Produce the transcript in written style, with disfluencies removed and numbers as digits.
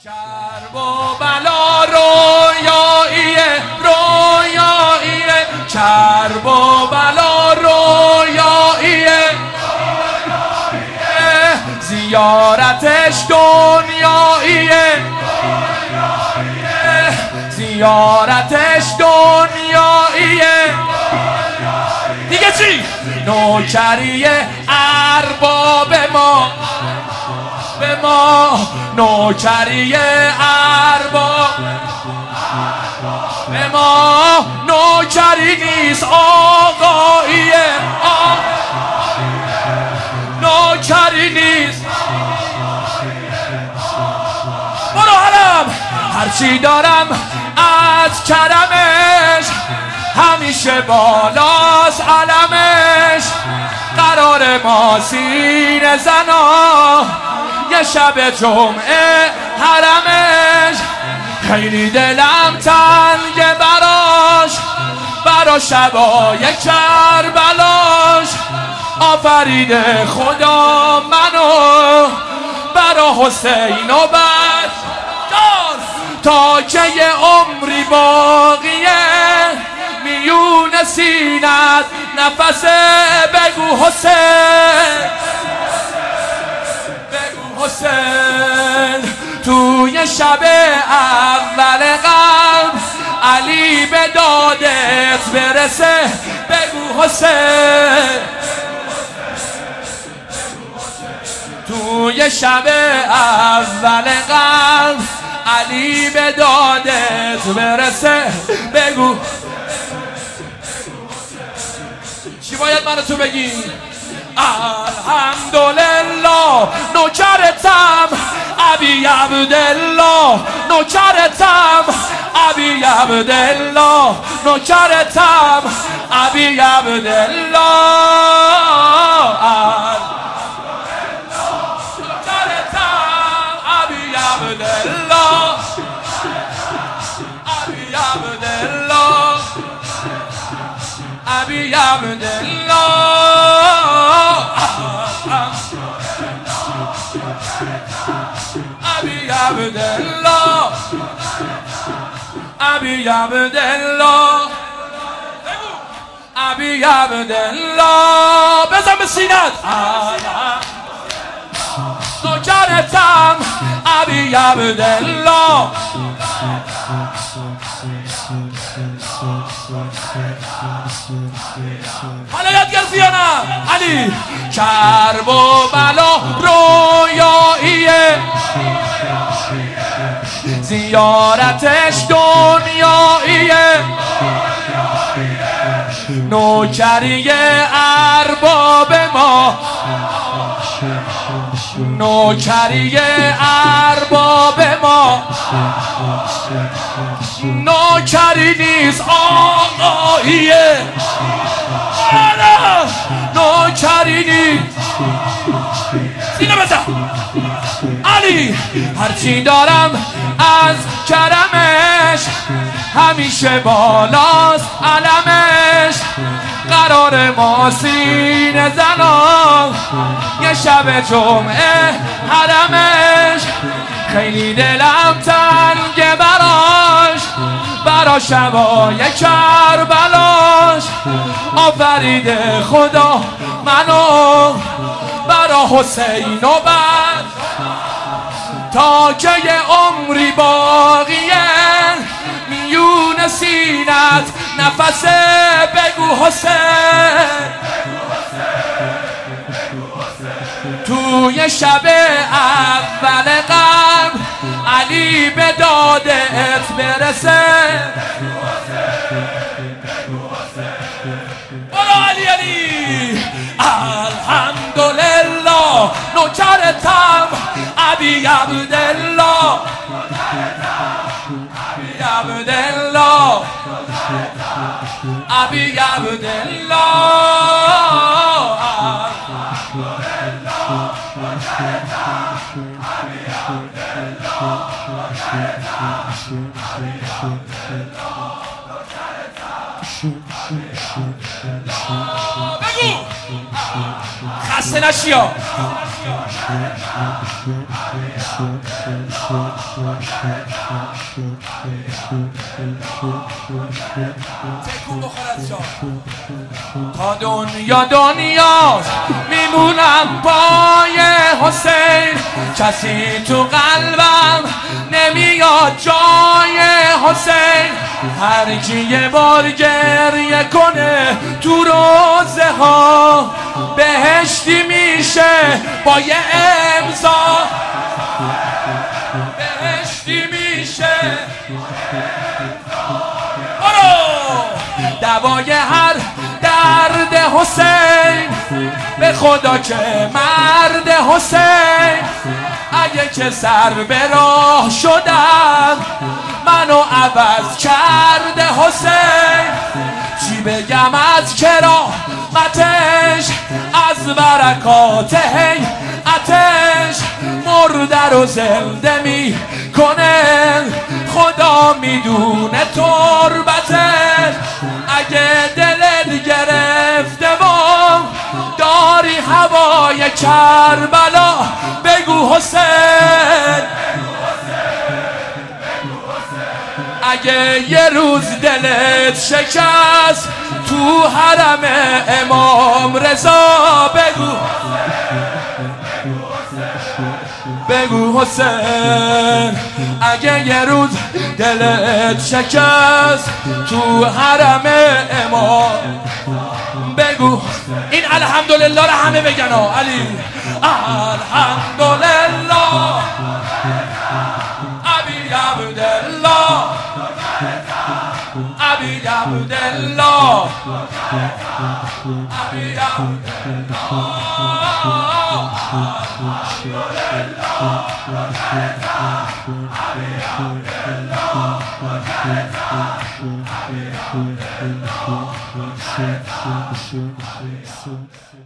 کرب و بلا رویاییه کرب و بلا رویاییه زیارتش دنیاییه زیارتش دنیاییه دیگه چی؟ نوکری ارباب ما به ما نوکری ارباب به ما نوکری نیست آقاییه نوکری نیست برو حرم هرچی دارم از کرمش همیشه بالاست علمش قرار ما سینه زنا یه شب جمعه حرمش خیلی دلم تنگه برا شبای کربلاش آفریده خدا منو برا حسین و بر تا که یه عمری باقیه میون سینت نفسه بگو حسین بگو حسین توی شب اول قلب علی به دادت برسه بگو حسین توی شب اول قلب علی به دادت برسه بگو چی باید منو تو بگی؟ الحمدلله نوکرتم ابی عبدالله نوکرتم ابی عبدالله نوکرتم ابی عبدالله ابی عبدالله ابی عبدالله ابی عبدالله ابی عبدالله بزن به سینت نوکرتم ابی عبدالله حالا یادگرفتی یا نه؟ علی کرب و بلا رویاییه زیارتش دنیاییه نوکری ارباب ما نوکری ارباب ما نوکری نیست آقاییه نوکری نیست سینه بزن علی هرچی دارم از کرمش همیشه بالاست علمش قرار ما سینه زنا یه شب جمعه حرمش خیلی دلم تنگه برا شبای کربلاش آفریده خدا منو برا حسین و بر تا که یه عمری باقیه میون سینت نفسه بگو حسین توی شب اول قلب علی به دادت برسه برو علی علی الحمدلله نوکرتم ابی عبدالله ابی عبدالله ابی عبدالله بگو خسته نشی ها. تا دنیاست میمونم پای حسین، کسی تو قلبم نمیاد جای حسین. هر کی یه بار گریه کنه تو روزه ها بهشتی میشه با یه امضا، بهشتی میشه. دوای هر درد حسین به خدا که مرد حسین. اگه که سر به راه شدم منو عوض کرده حسین. چی بگم از کرامتش، از برکات هیئتش، مرده رو زنده می کنه خدا میدونه تربتش. اگه دلت گرفته و داری هوای کربلا بگو حسین. اگه یه روز دلت شکست تو حرم امام رضا بگو، بگو حسین. اگه یه روز دلت شکست تو حرم امام بگو. این الحمدلله رو همه بگن ها. علی الحمدلله ابی عبدالله، ابی عبدالله، ابی عبدالله.